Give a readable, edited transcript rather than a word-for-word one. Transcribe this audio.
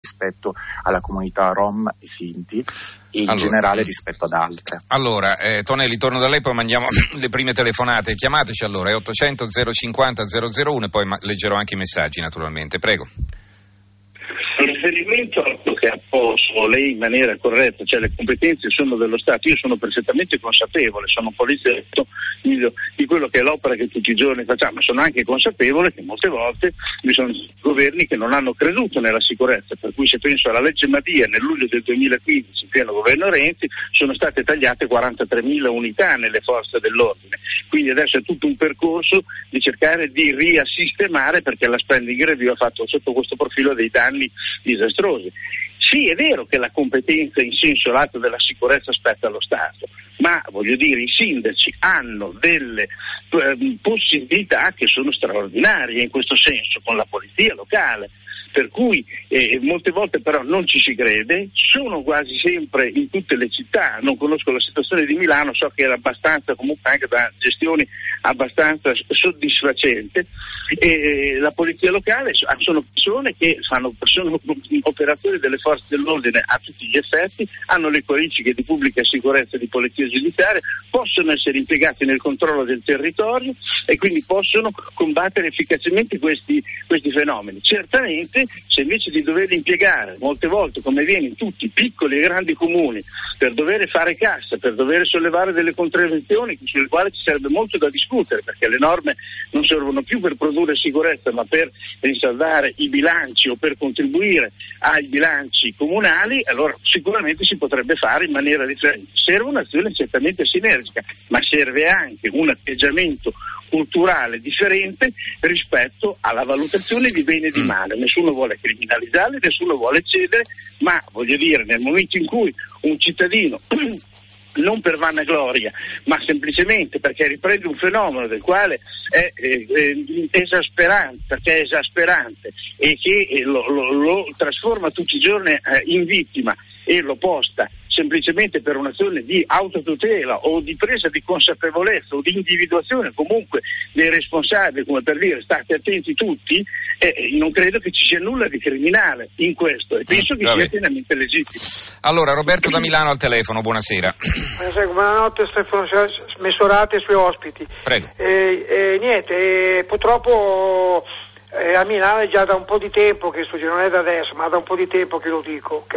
rispetto alla comunità Rom e Sinti e in generale rispetto ad altre. Allora, Tonelli, torno da lei, poi mandiamo le prime telefonate. Chiamateci allora, è 800 050 001 e poi leggerò anche i messaggi naturalmente. Prego. In riferimento a quello che ha posto lei in maniera corretta, cioè le competenze sono dello Stato, io sono perfettamente consapevole, sono un poliziotto di quello che è l'opera che tutti i giorni facciamo, ma sono anche consapevole che molte volte vi sono governi che non hanno creduto nella sicurezza, per cui se penso alla legge Madia nel luglio del 2015, in pieno governo Renzi, sono state tagliate 43.000 unità nelle forze dell'ordine, quindi adesso è tutto un percorso di cercare di riassistemare, perché la spending review ha fatto sotto questo profilo dei danni disastrosi. Sì, è vero che la competenza in senso lato della sicurezza spetta allo Stato, ma voglio dire, i sindaci hanno delle possibilità che sono straordinarie in questo senso, con la polizia locale, per cui molte volte però non ci si crede, sono quasi sempre in tutte le città, non conosco la situazione di Milano, so che era abbastanza, comunque anche da gestioni abbastanza soddisfacente, e la polizia locale sono persone che sono operatori delle forze dell'ordine a tutti gli effetti, hanno le qualifiche di pubblica sicurezza e di polizia giudiziaria, possono essere impiegati nel controllo del territorio e quindi possono combattere efficacemente questi fenomeni. Certamente, se invece di doverli impiegare molte volte, come avviene in tutti i piccoli e grandi comuni, per dover fare cassa, per dover sollevare delle contravvenzioni sulle quali ci sarebbe molto da discutere, perché le norme non servono più per produrre sicurezza ma per rinsaldare i bilanci o per contribuire ai bilanci comunali, allora sicuramente si potrebbe fare in maniera differente. Serve un'azione certamente sinergica, ma serve anche un atteggiamento culturale differente rispetto alla valutazione di bene e di male. Nessuno vuole criminalizzare, nessuno vuole cedere, ma voglio dire, nel momento in cui un cittadino non per vanagloria, ma semplicemente perché riprende un fenomeno del quale è esasperante, perché è esasperante e che lo trasforma tutti i giorni in vittima e lo posta semplicemente per un'azione di autotutela o di presa di consapevolezza o di individuazione comunque dei responsabili, come per dire state attenti tutti, non credo che ci sia nulla di criminale in questo e penso che sia pienamente legittimo. Allora, Roberto da Milano al telefono, buonasera. Buonanotte Stefano Messorati e i suoi ospiti. Prego. Purtroppo a Milano è già da un po' di tempo che sto, non è da adesso, ma da un po' di tempo che lo dico, che